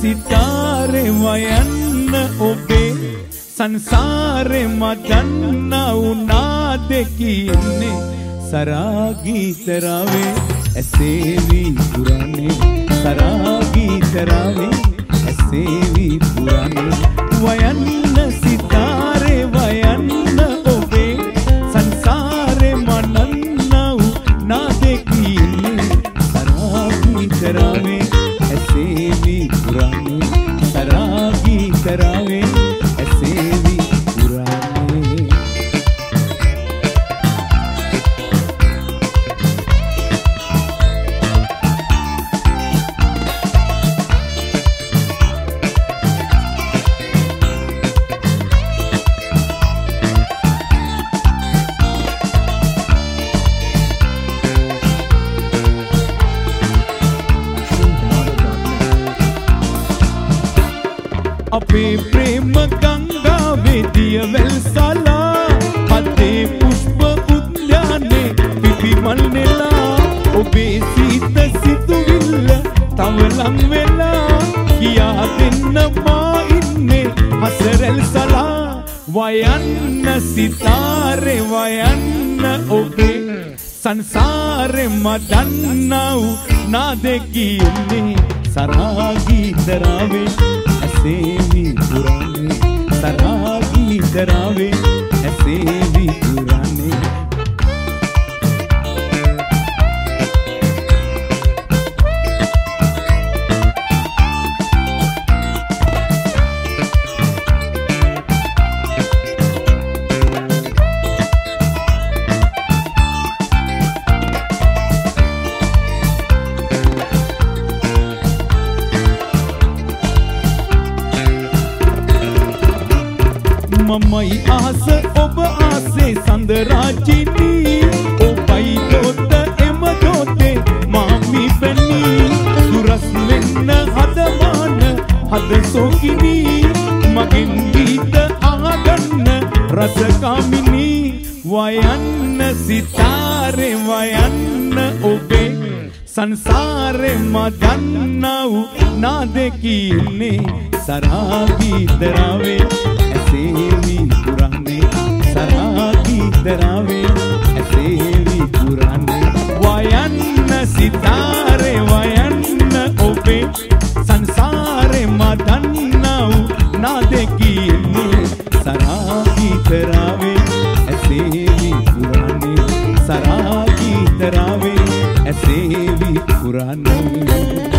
සිතාරේ වයන්න ඔබේ සංසාරේ මදන්න උනා දෙකින්නේ සරාගී තරවේ ඇසේවි පුරන්නේ සරාගී තරවේ ඇසේවි පුරන්නේ වයන්න සිතාරේ වයන්න ඔබේ සංසාරේ මදන්න උනා දෙකින්නේ සරාගී තරවේ ඇසේවි පුරන්නේ සරාගී තරවේ ඇසේවි පුරන්නේ අපේ ප්‍රේම ගංගාවේ දියවැල් සලා පතේ පුෂ්ප උද්‍යානේ පිපිමල් නෙලා ඔබේ සීත සිතුවිල්ල තව ලං වෙලා කියා දෙන්න මා ඉන්නේ හසරැල් සලා වයන්න සිතාරේ වයන්න ඔබේ සංසාරේ මදන්නව නාදකින්නේ සරාගී තරවේ ඇසේවි පුරන්නේ සරාගී තරවේ ඇසේවි පුරන්නේ මමයි ආස ඔබ ආසේ සඳරාජිනී ඔබයි දොත එම දොතේ මාමි පෙනී දුරස් වෙන්න හදමාන හද සෝකිනී මගෙන් ගීත අහගන්න රසකාමිනී වයන්න සිතාරේ වයන්න ඔබේ සංසාරේ මදන්නව නාදකින්නේ සරාගී තරවේ ඇසේවි පුරන්නේ සරාගී තරවේ ඇසේවි පුරන්නේ වයන්න සිතාරේ වයන්න ඔබේ සංසාරේ මදන්නව නාදකින්නේ සරාගී තරවේ ඇසේවි පුරන්නේ සරාගී තරවේ ඇසේවි පුරන්නේ